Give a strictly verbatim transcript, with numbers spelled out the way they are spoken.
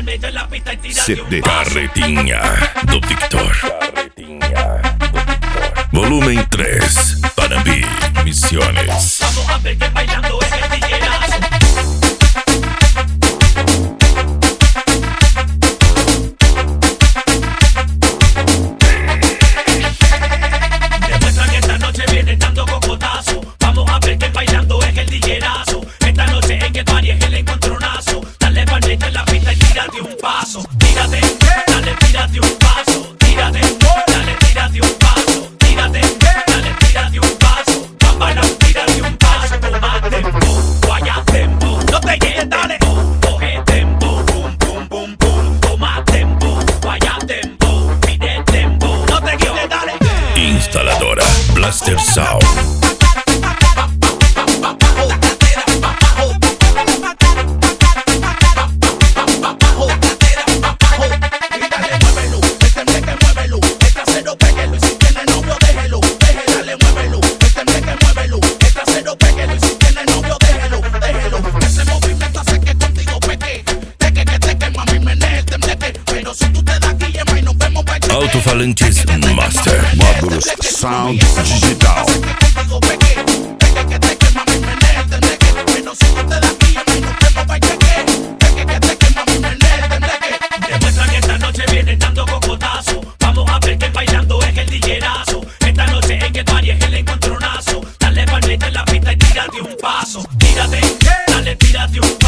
palmito en la pista y tírate C un D paso. Carretinha do Victor. Carretinha do Victor. Volumen tres. Panambi Misiones. Vamos a ver que bailando es el tiguerazo. Demuestra que esta noche viene dando cocotazo. Vamos a ver que bailando es el tiguerazo. Esta noche en el party es el encontronazo. Dale palmito en la pista y tírate un paso. Tírate, dale, tírate un paso. Tírate, dale, tírate un paso. Tírate, dale, tírate un paso. Papá, tírate un paso. Toma tempo, vaya tempo. No te quedes, dale. Coge tempo, pum, pum, pum, pum. Toma tempo, vaya tempo. Pide tempo. No te quedes, dale. Instaladora Blaster Sound. Alto-falantes Master Módulos Sound Digital. Demuestra que esta noche viene dando cocotazo. Vamos a ver que bailando es el tiguerazo. Esta noche en el party es el encontronazo. Dale palmita en la pista y tírate un paso. Tírate, dale, tírate un